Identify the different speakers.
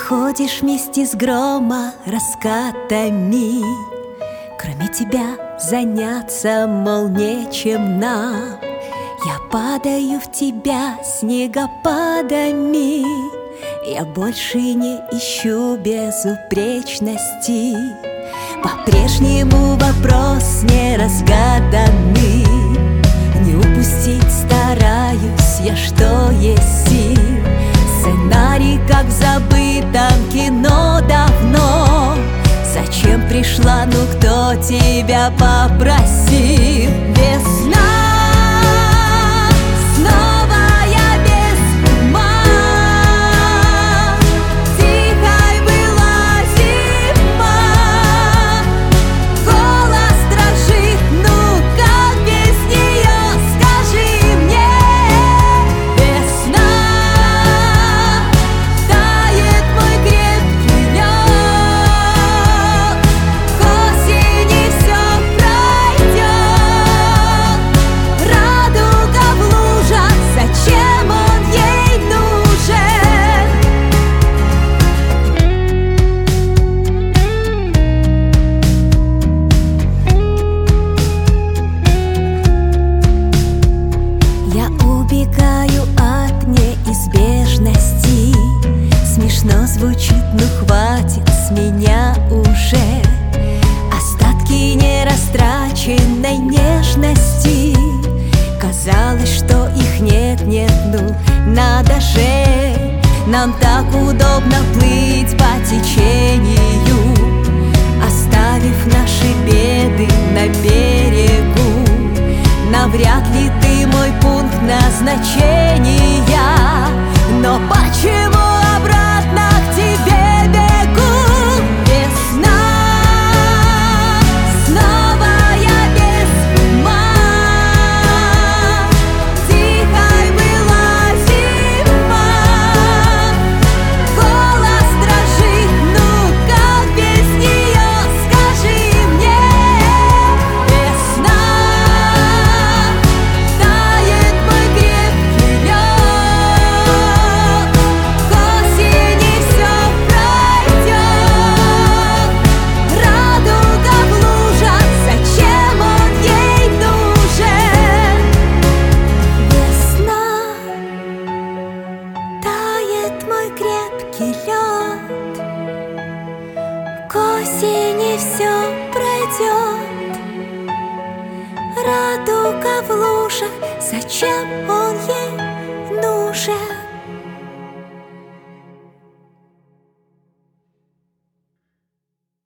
Speaker 1: Уходишь вместе с грома раскатами. Кроме тебя заняться, мол, нечем нам. Я падаю в тебя снегопадами. Я больше не ищу безупречности. По-прежнему вопрос не разгаданный. Не упустить стараюсь я, что есть сил. Сценарий, как в забытом кино давно. Зачем пришла, ну кто тебя попросил? Весна, снова я без ума. Тихой была зима. Голос дрожит, ну как без нее, скажи мне. Весна, тает мой крепкий лед. К осени все пройдет. Радуга в лужах, зачем он ей нужен? Я убегаю от неизбежности. Смешно звучит, ну хватит с меня уже. Остатки нерастраченной нежности. Казалось, что их нет, ну надо же. Нам так удобно плыть по течению, оставив наши беды на берегу. Навряд ли ты мой пункт назначения, но почему обратно к тебе бегу? Весна, снова я без ума. Тихой была зима. Голос дрожит, ну как без нее, скажи мне. Весна, тает мой крепкий лед. К осени все пройдет. Радуга в лужах, зачем он ей нужен? Весна, тает мой крепкий лед. К осени все пройдет. Радуга в лужах, зачем он ей нужен?